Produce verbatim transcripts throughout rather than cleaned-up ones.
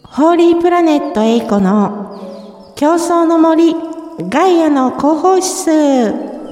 ホーリープラネットエイコの競争の森ガイアの広報室。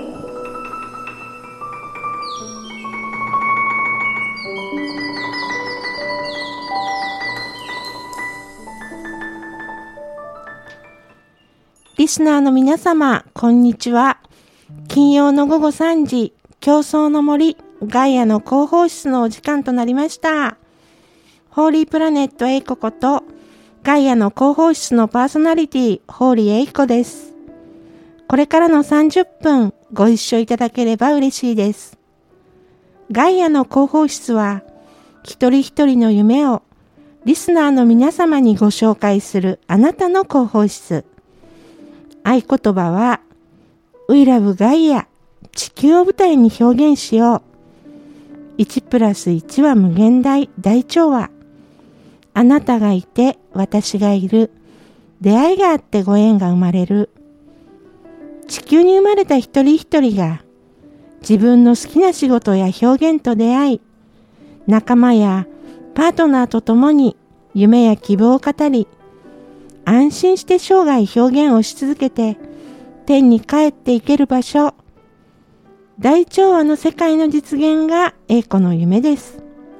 リスナーの皆様、こんにちは。金曜の午後さんじ、競争の森ガイアの広報室のお時間となりました。ホーリープラネットエイコことガイアの広報室のパーソナリティ、ホーリーエイコです。これからのさんじゅっぷんご一緒いただければ嬉しいです。ガイアの広報室は、一人一人の夢をリスナーの皆様にご紹介するあなたの広報室。合言葉は、We love Gaia、地球を舞台に表現しよう。いちプラスいちは無限大、大調和。あなたがいて私がいる。出会いがあってご縁が生まれる。地球に生まれた一人一人が自分の好きな仕事や表現と出会い、仲間やパートナーと共に夢や希望を語り、安心して生涯表現をし続けて天に帰っていける場所。大調和の世界の実現がエイコの夢です。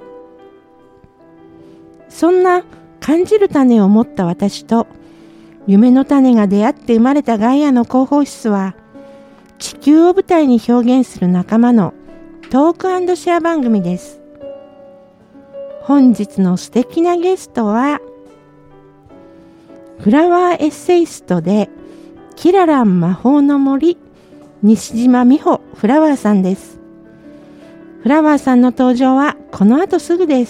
そんな感じる種を持った私と夢の種が出会って生まれたガイアの広報室は、地球を舞台に表現する仲間のトーク&シェア番組です。本日の素敵なゲストは、フラワーエッセイストでキララン魔法の森西島美穂フラワーさんです。フラワーさんの登場はこの後すぐです。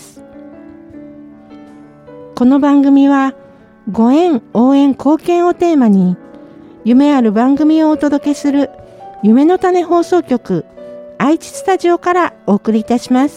この番組はご縁、応援、貢献をテーマに夢ある番組をお届けする夢の種放送局愛知スタジオからお送りいたします。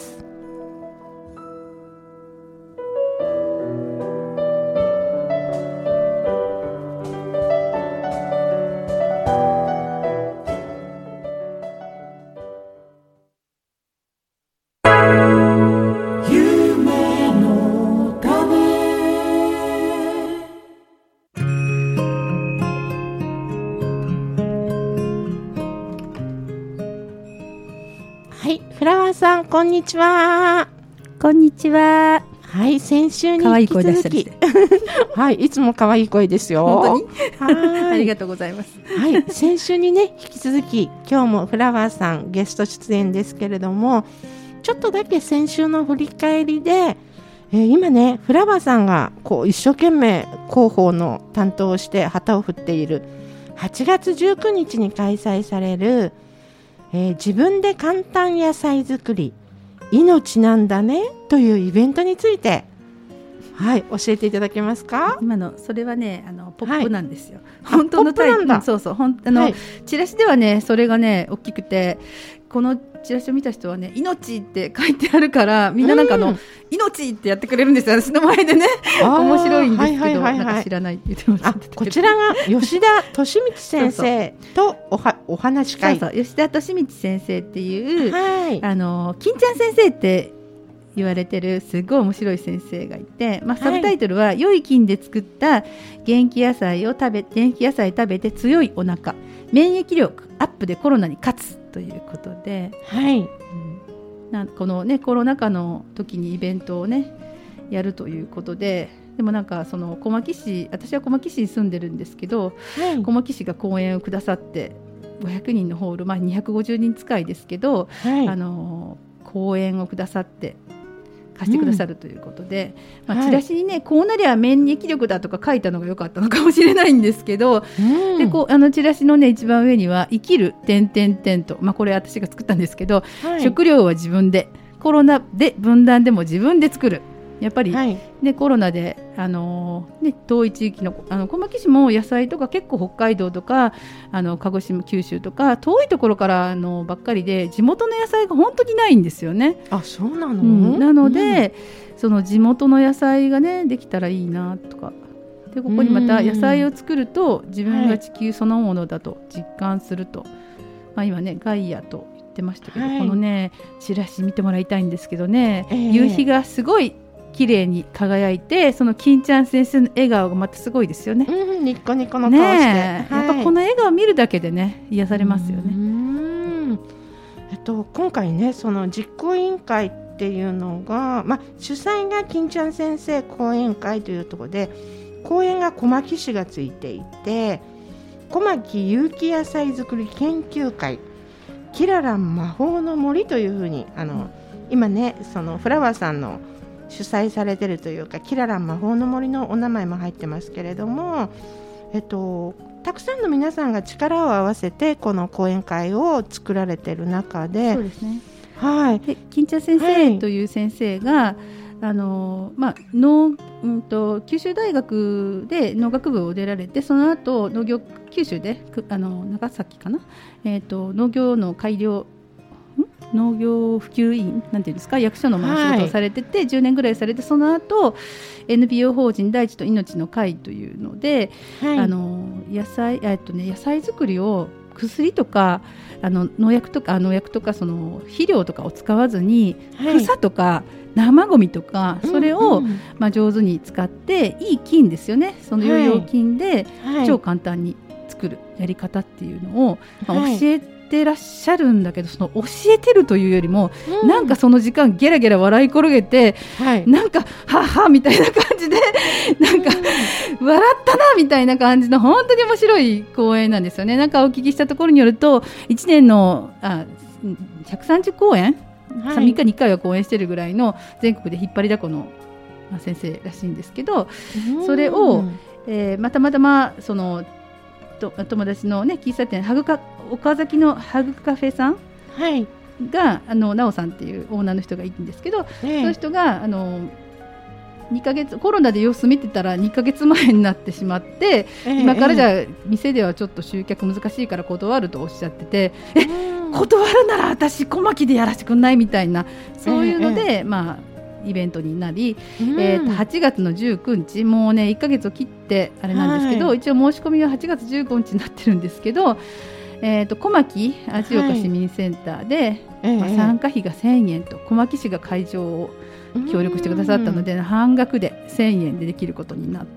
フラワーさん、こんにちは。 こんにちは。 はい、先週に引き続き、はい、いつも可愛い声ですよ。 本当にはいありがとうございます。 はい、先週にね、引き続き、今日もフラワーさんゲスト出演ですけれども、ちょっとだけ先週の振り返りで、えー、今ね、フラワーさんがこう一生懸命広報の担当をして旗を振っているはちがつじゅうくにちに開催されるえー、自分で簡単野菜作り命なんだねというイベントについて、はい、教えていただけますか？ 今のそれはね、あのポップなんですよ、 はい、本当のタイプ、うん、 そうそう、ほんあの、はい、チラシではねそれがね大きくて、このチラシを見た人はね命って書いてあるからみんななんかあの、うん、命ってやってくれるんですよ、私の前でね面白いんですけど、はいはいはいはい、なんか知らないって言ってました。 こちらが吉田俊道先生とおはお話し会。 そうそう、吉田俊道先生っていう、はい、あの金ちゃん先生って言われてるすごい面白い先生がいて、まあ、サブタイトルは、はい、良い菌で作った元気野菜を食べ元気野菜食べて強いお腹免疫力アップでコロナに勝つということで、はい、うん、なこのねコロナ禍の時にイベントをねやるということで、でもなんかその小牧市、私は小牧市に住んでるんですけど、はい、小牧市が講演をくださってごひゃくにんのホール、まあ、にひゃくごじゅうにん近いですけど、はい、あの講演をくださって貸してくださるということで、うん、まあ、チラシにね、はい、こうなりゃ免疫力だとか書いたのが良かったのかもしれないんですけど、うん、でこうあのチラシのね一番上には生きる点々点と、まあ、これ私が作ったんですけど、はい、食料は自分で、コロナで分断でも自分で作る。やっぱり、はいね、コロナで、あのーね、遠い地域の、あの小牧市も野菜とか結構北海道とかあの鹿児島九州とか遠いところからのばっかりで地元の野菜が本当にないんですよね。 あ、そうなの、うん、 なので、うん、その地元の野菜がねできたらいいなとかで、ここにまた野菜を作ると自分が地球そのものだと実感すると、はい、まあ、今ねガイアと言ってましたけど、はい、このねチラシ見てもらいたいんですけどね、えー、夕日がすごい綺麗に輝いて、その金ちゃん先生の笑顔がまたすごいですよね。 うん、ニッコニコの顔して、 ね、 はい、 やっぱこの笑顔を見るだけでね癒されますよね。 うん、えっと、今回ねその実行委員会っていうのが、まあ、主催が金ちゃん先生講演会というところで、講演が小牧市がついていて、小牧有機野菜作り研究会キララン魔法の森というふうに、あの、うん、今ねそのフラワーさんの主催されているというか、キララン魔法の森のお名前も入ってますけれども、えっと、たくさんの皆さんが力を合わせてこの講演会を作られている中で、 そうですね、 はい、 で金ちゃん先生という先生が、はい、あのまあ農うんと九州大学で農学部を出られて、その後農業九州であの長崎かな、えー、と農業の改良農業普及員なんていうんですか、役所のまあ仕事をされてて、はい、じゅうねんぐらいされて、その後 エヌピーオー 法人大地と命の会というので、はい、あの野菜、えっとね、野菜作りを薬とかあの農薬とか農薬とかその肥料とかを使わずに、はい、草とか生ゴミとかそれを、うんうんまあ、上手に使っていい菌ですよね、その養養菌で超簡単に作るやり方っていうのを、まあ、教えててらっしゃるんだけど、その教えてるというよりも、うん、なんかその時間ゲラゲラ笑い転げて、はい、なんかはっはみたいな感じでなんか、うん、笑ったなみたいな感じの本当に面白い講演なんですよね。なんかお聞きしたところによるといちねんのあひゃくさんじゅっこうえん、はい、みっかにいっかいは講演してるぐらいの全国で引っ張りだこの先生らしいんですけど、うん、それを、えー、またまたまその友達の、ね、喫茶店ハグカ岡崎のハグカフェさんが、はい、あのなおさんっていうオーナーの人がいるんですけど、ええ、その人があのにかげつコロナで様子見てたらにかげつまえになってしまって、え、今からじゃあ店ではちょっと集客難しいから断るとおっしゃってて、え断るなら私小牧でやらせてくんないみたいな、そういうので、まあイベントになり、うんえー、とはちがつのじゅうくにち、もうねいっかげつを切ってあれなんですけど、はい、一応申し込みははちがつじゅうごにちになってるんですけど、えー、と小牧味岡市民センターで、はいまあ、参加費がせんえんと小牧市が会場を協力してくださったので、半額でせんえんでできることになって、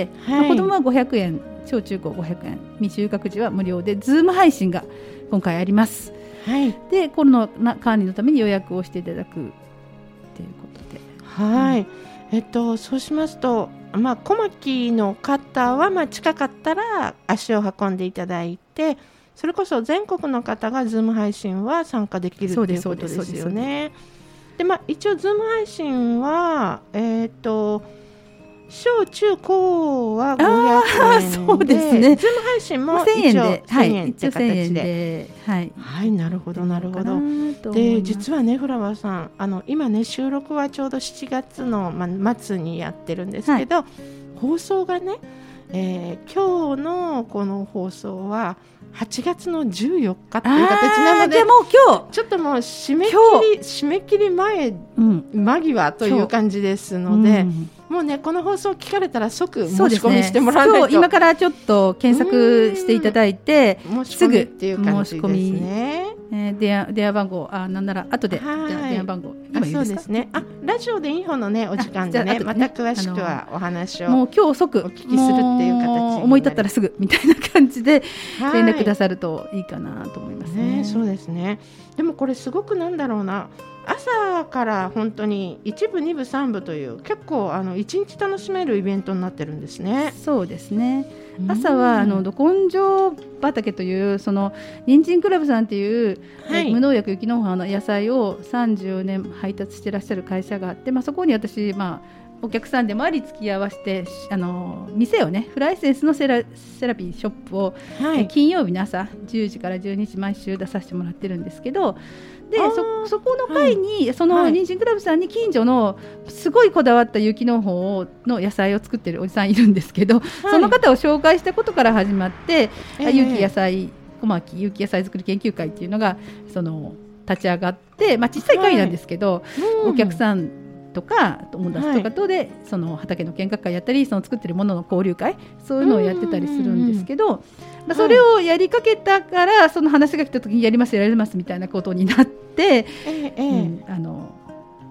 はいまあ、子どもはごひゃくえん、小中高ごひゃくえん、未就学児は無料でズーム配信が今回あります、はい、でコロナ管理のために予約をしていただくということで、 はい、うんえっと、そうしますと、まあ、小牧の方は、まあ、近かったら足を運んでいただいて、それこそ全国の方がズーム配信は参加できるということですよね。で、まあ、一応ズーム配信は、えー、と小中高はごひゃくえんで、 そうですね、 ズーム配信も一応せんえんって形で、はい、はい、なるほどなるほど。で、実はねフラワーさん、あの今ね収録はちょうどしちがつの、まあ、末にやってるんですけど、はい、放送がね、えー、今日のこの放送ははちがつのじゅうよっかという形なので、 でも今日ちょっともう締め切り締め切り前、うん、間際という感じですので、うん、もうねこの放送聞かれたら即申し込みしてもらわないと、 ね、今からちょっと検索していただいて申し込みっていう感じですね。 えー、電話電話番号、あ、なんなら後で、はい、じゃあ電話番号今いいですか？ そうですね、あ、ラジオでインフォのねお時間で ね, ねまた詳しくはお話をもう今日即お聞きするっていう形、 思い立ったらすぐみたいな感じで連絡くださるといいかなと思いますね。 ね、そうですね。でもこれすごくなんだろうな、朝から本当にいちぶにぶさんぶという結構あのいちにち楽しめるイベントになってるんですね。 そうですね。朝はあのど根性畑というその人参クラブさんっていう、はい、無農薬有機農法の野菜をさんじゅうねん配達してらっしゃる会社があって、まあ、そこに私、まあ、お客さんでもあり付き合わせてあの店をねフライセンスのセラ、セラピーショップを、はい、金曜日の朝じゅうじからじゅうにじ毎週出させてもらってるんですけど、で そ, そこの会に、はい、その人参クラブさんに近所のすごいこだわった有機農法の野菜を作ってるおじさんいるんですけど、はい、その方を紹介したことから始まって、えー、有機野菜小牧有機野菜作り研究会っていうのがその立ち上がって、まあ、小さい会なんですけど、はい、お客さんとか友達とかとで、はい、その畑の見学会やったりその作ってるものの交流会そういうのをやってたりするんですけど、まあ、それをやりかけたから、はい、その話が来た時にやりますやりますみたいなことになって、えーうん、あの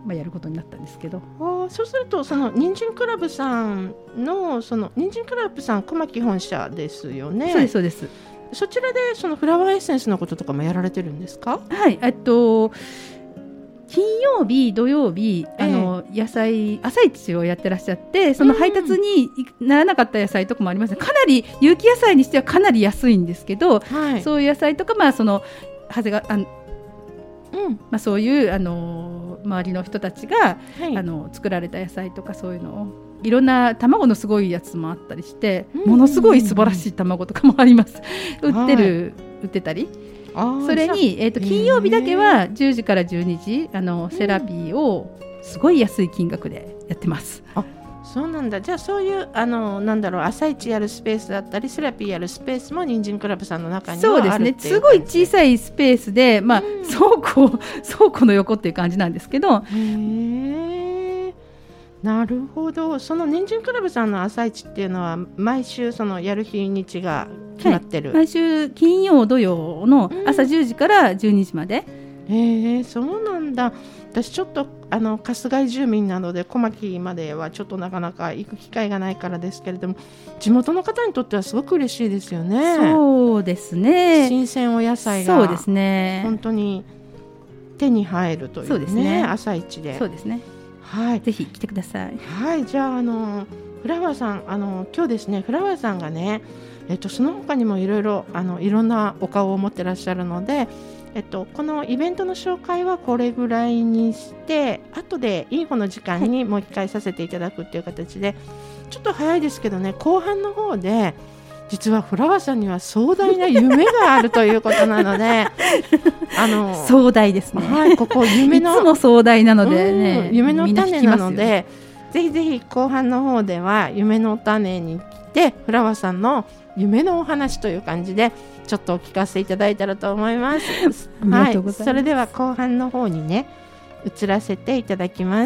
まあ、やることになったんですけど。 あ、そうするとその人参クラブさんのその人参クラブさん小牧本社ですよね。 そうですそうです。 そちらでそのフラワーエッセンスのこととかもやられてるんですか？ はい、えっと金曜日土曜日、あの、ええ、野菜朝市をやってらっしゃって、その配達にならなかった野菜とかもあります、ね、かなり有機野菜にしてはかなり安いんですけど、はい、そういう野菜とか、まあ、その長谷川あの、うんまあ、そういうあの周りの人たちが、はい、あの作られた野菜とかそういうのをいろんな卵のすごいやつもあったりして、うんうんうん、ものすごい素晴らしい卵とかもあります。売ってる、はい、売ってたり、それに、えー、と金曜日だけはじゅうじからじゅうにじあのセラピーをすごい安い金額でやってます。 あ、そうなんだ。じゃあそういうあのなんだろう朝市やるスペースだったりセラピーやるスペースも人参クラブさんの中にはあるっていう感じ。そうですね。 すごい小さいスペースで、まあ、倉庫倉庫の横っていう感じなんですけど。 へー、なるほど。その人参クラブさんの朝市っていうのは毎週そのやる日にちが決まってる、 はい、毎週金曜土曜の朝じゅうじからじゅうにじまで、 うん、へえ、そうなんだ。私ちょっとあの春日井住民なので小牧まではちょっとなかなか行く機会がないからですけれども、地元の方にとってはすごく嬉しいですよね。 そうですね。 新鮮お野菜がそうですね、 本当に手に入るというね、そうですね、朝市で。 そうですね、 はい、 ぜひ来てください。 はい、じゃあ、あのフラワーさん、あの今日ですね、フラワーさんがね、えっと、その他にもいろいろあのいろんなお顔を持ってらっしゃるので、えっと、このイベントの紹介はこれぐらいにして後でインフォの時間にもう一回させていただくっていう形で、はい、ちょっと早いですけどね、後半の方で実はフラワーさんには壮大な夢があるということなのであの壮大ですね、 はい、ここ夢のいつも壮大なのでね、 うん、夢の種なので、ぜひぜひ後半の方では夢の種に来てフラワーさんの夢のお話という感じでちょっとお聞かせいただいたらと思いますはい、それでは後半の方にね移らせていただきます。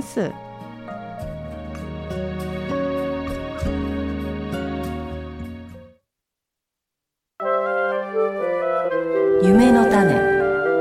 夢の種。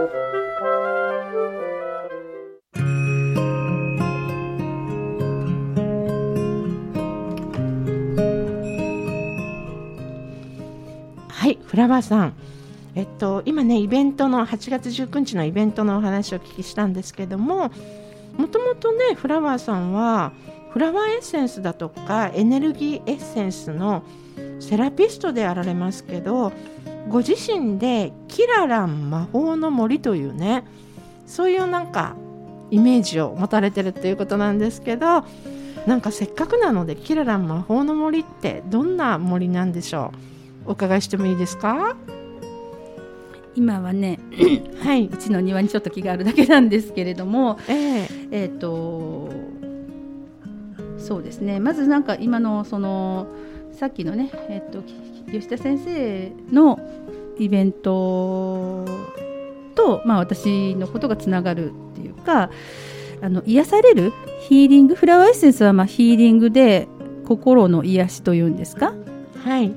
はい、フラワーさん、えっと、今ねイベントのはちがつじゅうくにちのイベントのお話をお聞きしたんですけども、もともとねフラワーさんはフラワーエッセンスだとかエネルギーエッセンスのセラピストであられますけど、ご自身でキララン魔法の森というね、そういうなんかイメージを持たれてるっていうことなんですけど、なんかせっかくなのでキララン魔法の森ってどんな森なんでしょう、お伺いしてもいいですか？ 今はね、 はい、 うちの庭にちょっと木があるだけなんですけれども、 えーえーとそうですね、まずなんか今のそのさっきのね、えーと吉田先生のイベントと、まあ、私のことがつながるっていうか、あの癒されるヒーリング、フラワーエッセンスはまあヒーリングで心の癒しというんですか、 はい、 うん、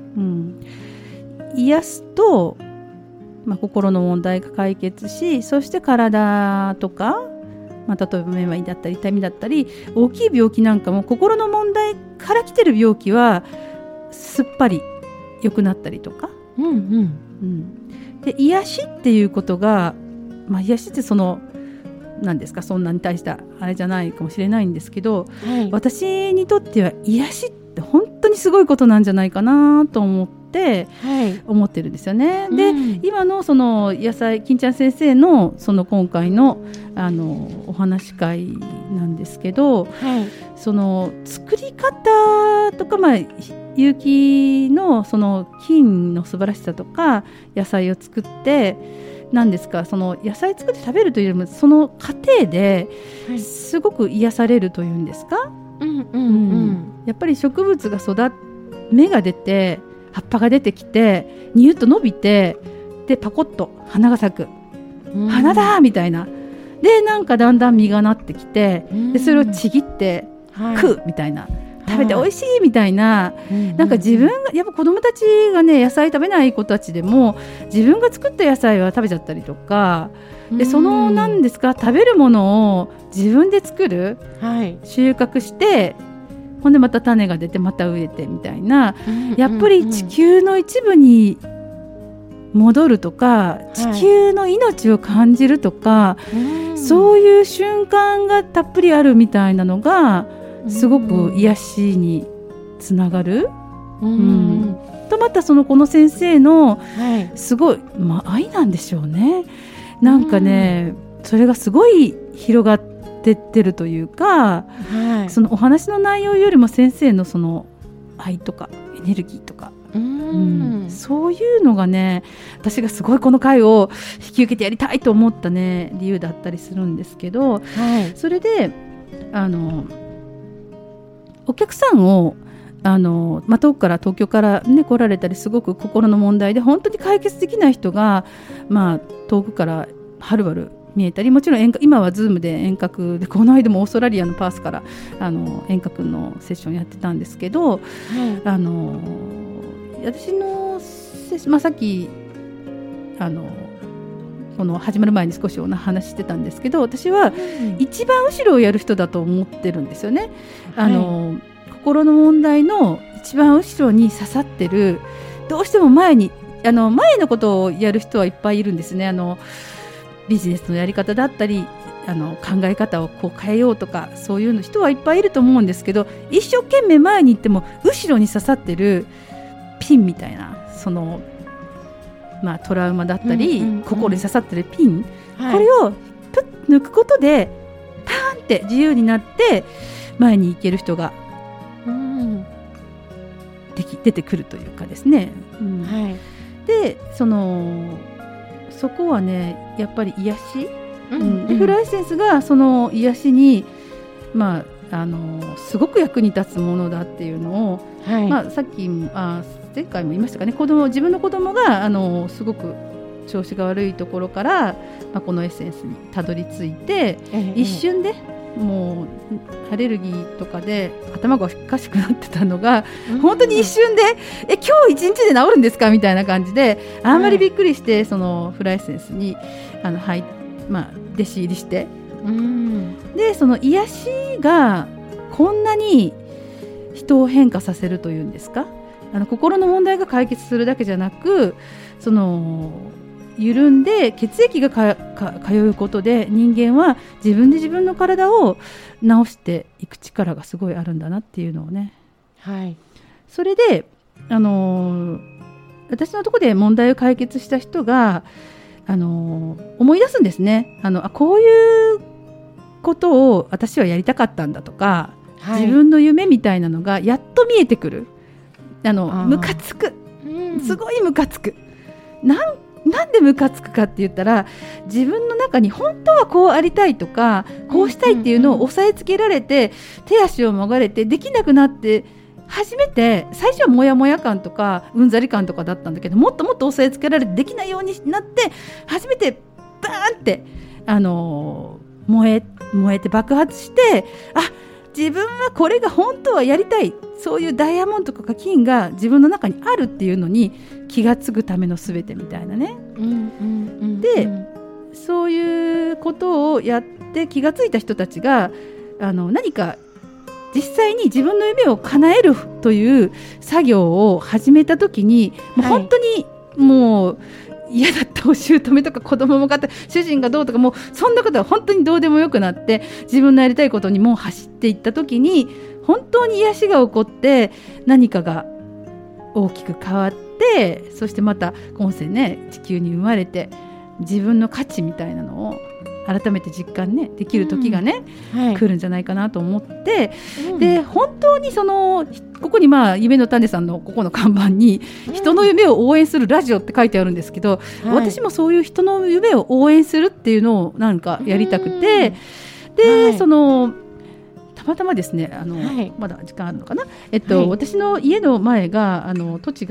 癒すと、まあ、心の問題が解決し、そして体とか、まあ、例えばめまいだったり痛みだったり大きい病気なんかも心の問題から来てる病気はすっぱり良くなったりとか、 うんうんうん、で癒しっていうことが、まあ、癒しってその何ですか、そんなに大したあれじゃないかもしれないんですけど、 はい、 私にとっては癒しって本当にすごいことなんじゃないかなと思って思ってるんですよね、はい、で、うん、今のその野菜金ちゃん先生のその今回のあのお話し会なんですけど、 はい、 その作り方とか、まあ有機のその菌の素晴らしさとか野菜を作って何ですか、その野菜作って食べるというよりもその過程ですごく癒されるというんですか、 うんうんうんうん、やっぱり植物が育っ芽が出て葉っぱが出てきてニュッと伸びてでパコッと花が咲く、うん、花だみたいなでなんかだんだん実がなってきてでそれをちぎって食うみたいな、はい、 食べて美味しいみたいな、はい、なんか自分がやっぱ子どもたちがね野菜食べない子たちでも自分が作った野菜は食べちゃったりとかでその何ですか食べるものを自分で作る、はい、収穫してほんでまた種が出てまた植えてみたいな、うんうん、やっぱり地球の一部に戻るとか地球の命を感じるとか、はい、そういう瞬間がたっぷりあるみたいなのがすごく癒しにつながる、うんうん、とまたそのこの先生のすごい、まあ、愛なんでしょうね。なんかね、うん、それがすごい広がってってるというか、はい、そのお話の内容よりも先生のその愛とかエネルギーとか、うんうん、そういうのがね私がすごいこの回を引き受けてやりたいと思ったね理由だったりするんですけど、はい、それであのお客さんをあの、まあ、遠くから東京から、ね、来られたりすごく心の問題で本当に解決できない人が、まあ、遠くからはるばる見えたりもちろん遠今は Zoom で遠隔でこの間もオーストラリアのパースからあの遠隔のセッションやってたんですけど、はい、あの私の、まあ、さっきあのこの始まる前に少しお話してたんですけど私は一番後ろをやる人だと思ってるんですよね。あの、はい心の問題の一番後ろに刺さってるどうしても前にあの前のことをやる人はいっぱいいるんですね。あのビジネスのやり方だったりあの考え方をこう変えようとかそういうの人はいっぱいいると思うんですけど一生懸命前に行っても後ろに刺さってるピンみたいなその、まあ、トラウマだったり、うんうんうん、心に刺さってるピン、はい、これをプッ抜くことでパーンって自由になって前に行ける人がうん、でき出てくるというかですね、うんはい、でそのそこはねやっぱり癒し、うんうん、でフラエッセンスがその癒しに、まあ、あのすごく役に立つものだっていうのを、はいまあ、さっきもあ前回も言いましたかね子供自分の子供があのすごく調子が悪いところから、まあ、このエッセンスにたどり着いて、ええ、一瞬でもうアレルギーとかで頭がおかしくなってたのが、うん、本当に一瞬でえ今日一日で治るんですかみたいな感じであんまりびっくりして、はい、そのフラエッセンスにあの、はいまあ、弟子入りして、うん、でその癒しがこんなに人を変化させるというんですかあの心の問題が解決するだけじゃなくその緩んで血液がかか通うことで人間は自分で自分の体を治していく力がすごいあるんだなっていうのをね、はい、それで、あのー、私のところで問題を解決した人が、あのー、思い出すんですね。あのあこういうことを私はやりたかったんだとか、はい、自分の夢みたいなのがやっと見えてくる。あのムカつく、うん、すごいムカつくなんなんでムカつくかって言ったら自分の中に本当はこうありたいとかこうしたいっていうのを押さえつけられて手足をもがれてできなくなって初めて最初はモヤモヤ感とかうんざり感とかだったんだけどもっともっと押さえつけられてできないようになって初めてバーンって、あのー、燃え、燃えて爆発してあ自分はこれが本当はやりたいそういうダイヤモンドとか金が自分の中にあるっていうのに気がつくためのすべてみたいなね、うんうんうんうん、でそういうことをやって気がついた人たちがあの何か実際に自分の夢を叶えるという作業を始めた時に、はい、もう本当にもう嫌だったお姑とか子供もかった主人がどうとかもうそんなことは本当にどうでもよくなって自分のやりたいことにもう走っていった時に本当に癒しが起こって何かが大きく変わってそしてまた今世ね地球に生まれて自分の価値みたいなのを改めて実感ねできる時がね、うんはい、来るんじゃないかなと思って、うん、で本当にそのここにまあ夢の種さんのここの看板に、うん、人の夢を応援するラジオって書いてあるんですけど、はい、私もそういう人の夢を応援するっていうのをなんかやりたくて、うん、で、はい、そのたまたまですねあの、はい、まだ時間あるのかな、えっとはい、私の家の前があの土地が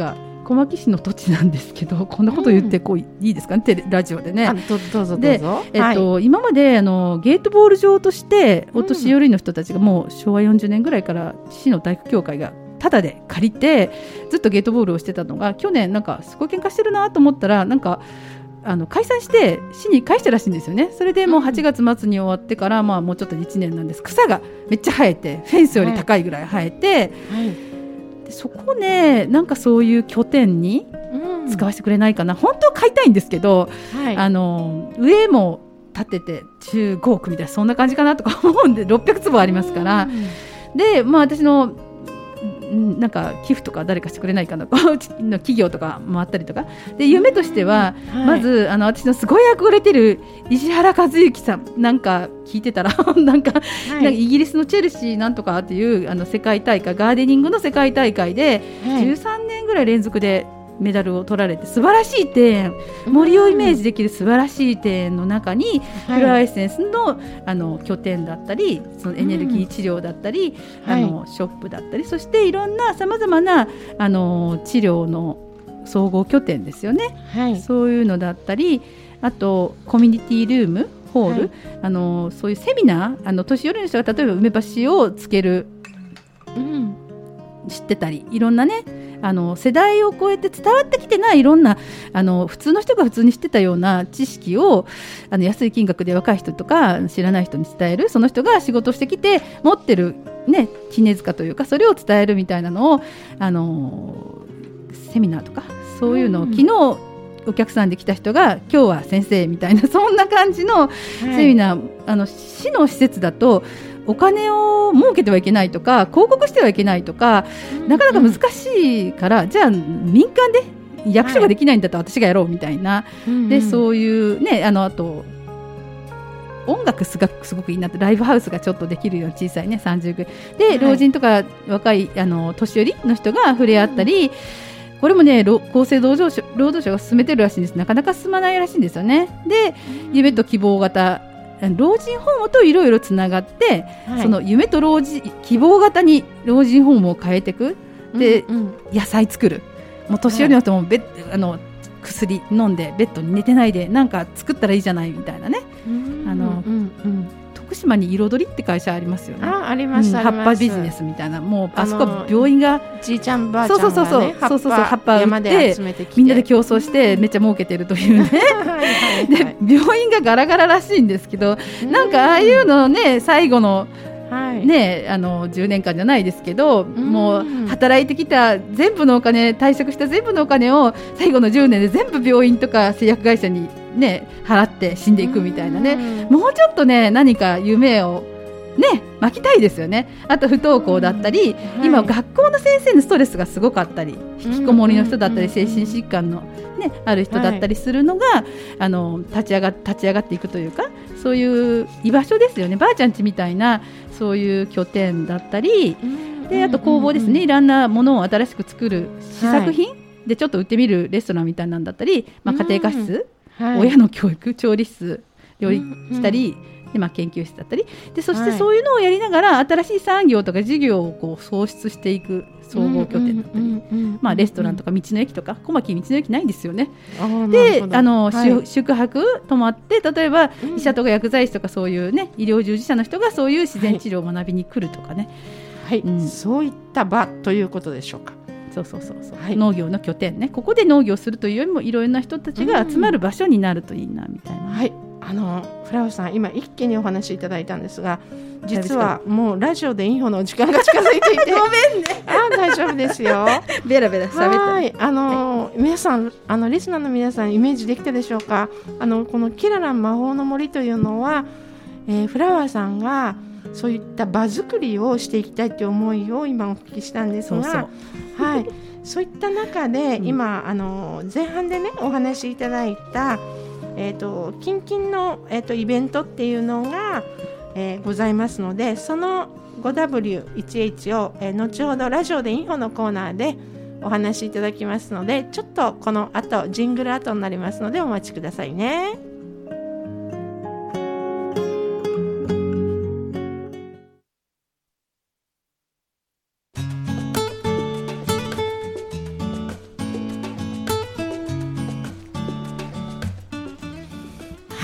小牧市の土地なんですけど、こんなこと言ってこう、うん、いいですかね、テレラジオでね。 あ、ど, どうぞどうぞ。 で、えっとはい、今まであのゲートボール場としてお年寄りの人たちがもうしょうわよんじゅうねんぐらいから市の体育協会がタダで借りてずっとゲートボールをしてたのが、去年なんかすごい喧嘩してるなと思ったら、なんかあの解散して市に返したらしいんですよね。それでもうはちがつ末に終わってから、まあ、もうちょっといちねんなんです。草がめっちゃ生えて、フェンスより高いぐらい生えて、はいはい、でそこね、なんかそういう拠点に使わせてくれないかな、うん、本当は買いたいんですけど、はい、あの上も建ててじゅうごおくみたいな、そんな感じかなとか思うんで、ろっぴゃくつぼありますから、うん、で、まあ、私のなんか寄付とか誰かしてくれないかなうちの企業とか回ったりとかで、夢としては、はい、まずあの私のすごい憧れてる石原和幸さんなんか聞いてたらなんか、はい、なんかイギリスのチェルシーなんとかっていうあの世界大会、ガーデニングの世界大会でじゅうさんねんぐらい連続でメダルを取られて、素晴らしい庭園、森をイメージできる素晴らしい庭園の中に、うん、フラワーエッセンス の, あの拠点だったり、そのエネルギー治療だったり、うん、あのショップだったり、そしていろんなさまざまなあの治療の総合拠点ですよね、はい、そういうのだったり、あとコミュニティルームホール、はい、あのそういうセミナー、あの年寄りの人が例えば梅橋をつける、うん、知ってたり、いろんなね、あの世代を超えて伝わってきてないいろんなあの普通の人が普通に知ってたような知識をあの安い金額で若い人とか知らない人に伝える、その人が仕事してきて持ってるね、杵塚というか、それを伝えるみたいなのをあのセミナーとかそういうのを、うん、昨日お客さんで来た人が今日は先生みたいな、そんな感じのセミナー、はい、あの市の施設だとお金を儲けてはいけないとか広告してはいけないとか、なかなか難しいから、うん、じゃあ民間で役所ができないんだったら私がやろうみたいな、はい、でそういうね、あのあと音楽すごくすごくいいなって、ライブハウスがちょっとできるような小さいねさんじゅうぐらいで、はい、老人とか若いあの年寄りの人が触れ合ったり、うん、これもね厚生労働省、労働省が進めてるらしいんです。なかなか進まないらしいんですよね。で、うん、夢と希望型老人ホームといろいろつながって、はい、その夢と老人希望型に老人ホームを変えていく。で、うんうん、野菜作る、もう年寄りの人もベッ、はい、あの薬飲んでベッドに寝てないでなんか作ったらいいじゃないみたいなね、あの、うんうん、徳島に彩りって会社ありますよね。 あ、あります、うん、 葉っぱビジネスみたいな、もうあそこ病院がじいちゃんばあちゃんが、ね、 そうそうそうそうそう葉っぱ売ってみんなで競争してめっちゃ儲けてるというねはいはい、はい、で病院がガラガラらしいんですけど、なんかああいうのね、最後のはいね、あのじゅうねんかんじゃないですけど、もう働いてきた全部のお金、退職した全部のお金を最後のじゅうねんで全部病院とか製薬会社に、ね、払って死んでいくみたいなね、もうちょっとね何か夢をね巻きたいですよね。あと不登校だったり、はい、今学校の先生のストレスがすごかったり、引きこもりの人だったり、精神疾患の、ね、ある人だったりするのが、はい、あの立ち上が、立ち上がっていくというか、そういう居場所ですよね。ばあちゃん家みたいなそういう拠点だったり、であと工房ですね、いろんなものを新しく作る試作品、はい、でちょっと売ってみるレストランみたいなんだったり、まあ、家庭科室、はい、親の教育、調理室料理したり、でまあ、研究室だったりで、そしてそういうのをやりながら、はい、新しい産業とか事業をこう創出していく総合拠点だったり、まあ、レストランとか道の駅とか、小牧道の駅ないんですよね。であの、はい、宿泊泊まって、例えば医者とか薬剤師とかそういう、ね、医療従事者の人がそういう自然治療を学びに来るとかね、 はいうん、そういった場ということでしょうか。 そうそうそうそう、はい、農業の拠点ね、ここで農業するというよりもいろんな人たちが集まる場所になるといいなみたいな、 はい、あのフラワーさん、今一気にお話いただいたんですが、実はもうラジオでインフォの時間が近づいていてごめんねあ大丈夫ですよベラベラ喋って、 はいあの、はい、皆さん、あのリスナーの皆さんイメージできたでしょうか。あのこのキララン魔法の森というのは、えー、フラワーさんがそういった場作りをしていきたいという思いを今お聞きしたんですが、そうそうはい、そういった中で、うん、今あの前半でねお話しいただいた、えーと、キンキンの、えーと、イベントっていうのが、えー、ございますので、その ごダブリューいちエイチ を、えー、後ほどラジオでインフォのコーナーでお話しいただきますので、ちょっとこの後ジングル後になりますのでお待ちくださいね。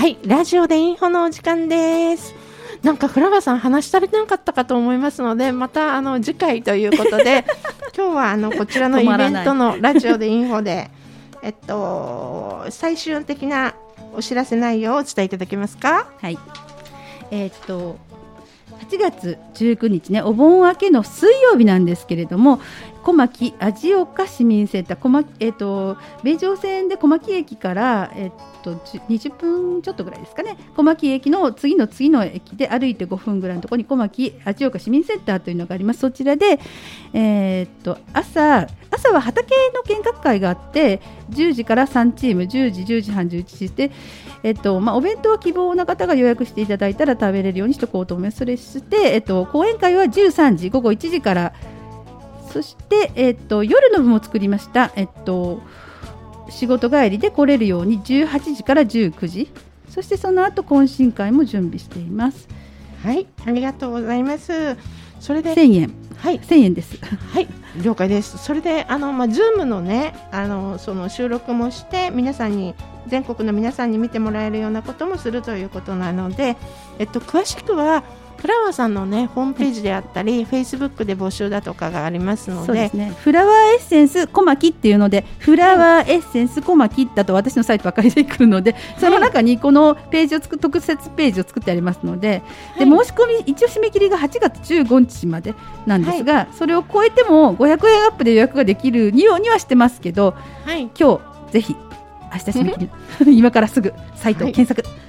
はい、ラジオでインフォのお時間です。なんかフラワーさん話し足りなかったかと思いますので、またあの次回ということで今日はあのこちらのイベントのラジオでインフォでえっと最終的なお知らせ内容をお伝えいただけますか。 はい、えー、っとはちがつじゅうくにちね、お盆明けの水曜日なんですけれども、小牧味岡市民センター、小牧、えー、と米城線で小牧駅から、えー、とにじゅっぷんちょっとぐらいですかね、小牧駅の次の次の駅で歩いてごふんぐらいのところに小牧味岡市民センターというのがあります。そちらで、えー、と 朝, 朝は畑の見学会があって、じゅうじからさんチーム、じゅうじ、じゅうじはん、じゅういちじで、えっとまあ、お弁当は希望の方が予約していただいたら食べれるようにしておこうと思います。それして、えっと、講演会はじゅうさんじ、ごごいちじから、そして、えっと、夜の部も作りました。えっと、仕事帰りで来れるようにじゅうはちじからじゅうくじ、そしてその後懇親会も準備しています。 はい、ありがとうございます。それでせんえん、 はい、 せんえんです。 はい、了解です。それであの、まあ、Zoom のね、あのその収録もして皆さんに、全国の皆さんに見てもらえるようなこともするということなので、えっと、詳しくはフラワーさんの、ね、ホームページであったり、はい、Facebook で募集だとかがありますので、 そうですね、フラワーエッセンス小牧っていうので、フラワーエッセンス小牧だと私のサイトばかりでくるので、その中にこのページを作特設ページを作ってありますので、はい、で申し込み一応締め切りがはちがつじゅうごにちまでなんですが、はい、それを超えてもごひゃくえんアップで予約ができるようにはしてますけど、はい、今日ぜひ明日締め切り今からすぐサイトを検索、はい、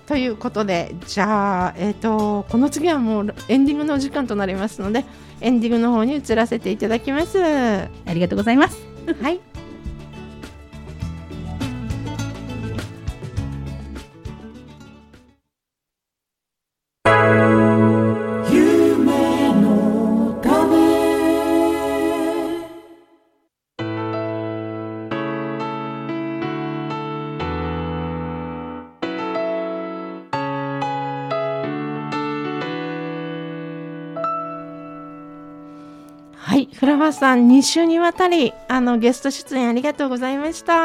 ということで、じゃあ、えーと、この次はもうエンディングの時間となりますので、エンディングの方に移らせていただきます。ありがとうございます。 はい、はい、フラワーさんにしゅうにわたりあのゲスト出演ありがとうございました。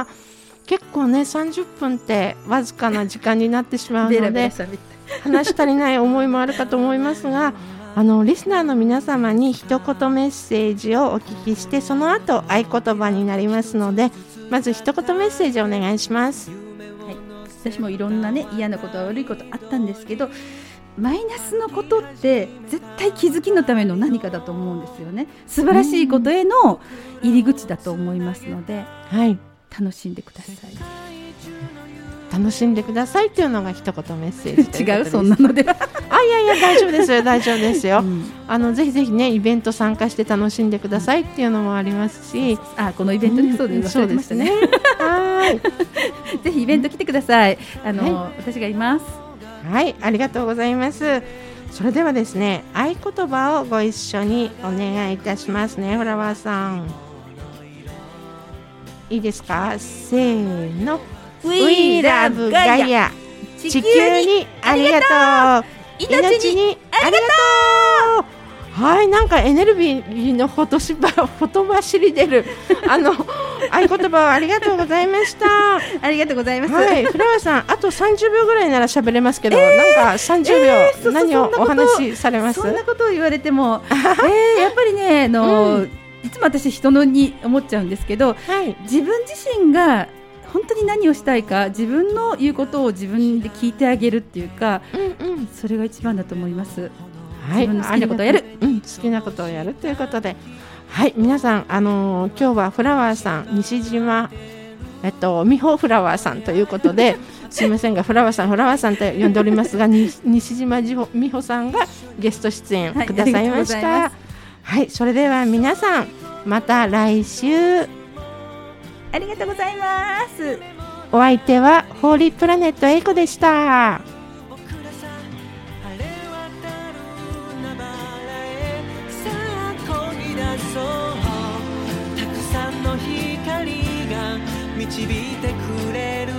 結構ねさんじゅっぷんってわずかな時間になってしまうのでベラベラ話し足りない思いもあるかと思いますが、あのリスナーの皆様に一言メッセージをお聞きして、その後合言葉になりますので、まず一言メッセージをお願いします。 はい、私もいろんなね嫌なこと悪いことあったんですけど、マイナスのことって絶対気づきのための何かだと思うんですよね。素晴らしいことへの入り口だと思いますので、はい、楽しんでください。 楽しんでくださいというのが一言メッセージということです。 違う、そんなのではあ、いやいや大丈夫ですよ大丈夫ですよ、うん、あのぜひぜひねイベント参加して楽しんでくださいっていうのもありますし、 あ、このイベントでそうです、 そうですねはいぜひイベント来てください。あの、はい、私がいます。 はい、ありがとうございます。それではですね、合言葉をご一緒にお願いいたしますね。フラワーさんいいですか。せーの、 We love Gaia、 地球にありがとう、命にありがとう。はい、なんかエネルギーのほとしばほとばしり出るあの合言葉をありがとうございましたありがとうございます、 はい、フラワーさんあとさんじゅうびょうぐらいなら喋れますけど、えー、なんかさんじゅうびょう、えー、何をお話しされます。 そんなことを言われてもえー、やっぱりねあの、うん、いつも私人のに思っちゃうんですけど、はい、自分自身が本当に何をしたいか、自分の言うことを自分で聞いてあげるっていうか、うんうん、それが一番だと思います。はい、自分の好きなことをやる、 うん、好きなことをやるということで、はい、皆さん、あのー、今日はフラワーさん、西島、えっと、美穂フラワーさんということですいませんが、フラワーさんフラワーさんと呼んでおりますが西島美穂さんがゲスト出演くださいました。はい、はい、それでは皆さんまた来週。 ありがとうございます。 お相手はホーリープラネットエイコでした。導いてくれる